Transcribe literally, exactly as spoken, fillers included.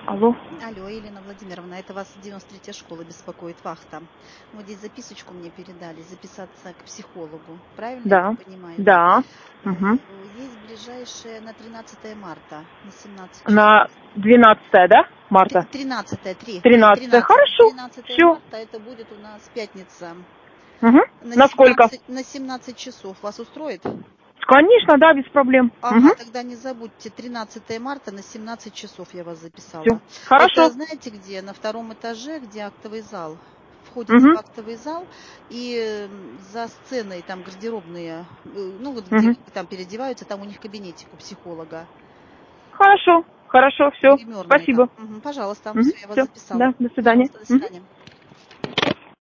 Алло. Алло, Елена Владимировна, это вас девяносто третья школа беспокоит, вахта. Вот здесь записочку мне передали, записаться к психологу. Правильно Да, я понимаю? да. Э, Угу. Есть ближайшее на тринадцатое марта, на семнадцать На часов. двенадцатое, да, марта? тринадцатое, три, три, Тринадцатое. тринадцатое, Хорошо. тринадцатое Все. марта, это будет у нас пятница. Угу. На На сколько? семнадцать, на семнадцать часов. Вас устроит? Конечно, да, без проблем. Угу. Ага, тогда не забудьте, тринадцатое марта на семнадцать часов я вас Все. записала. Это Хорошо. знаете где? На втором этаже, где актовый зал. Входите в Угу. актовый зал, и э, за сценой там гардеробные, э, ну вот где Угу. там переодеваются, там у них кабинетик у психолога. Хорошо. Хорошо, все. Гримерная там. Спасибо. Мгм, пожалуйста, Угу. все, я вас Все. записала. Да, до свидания. Пожалуйста, до Угу. свидания.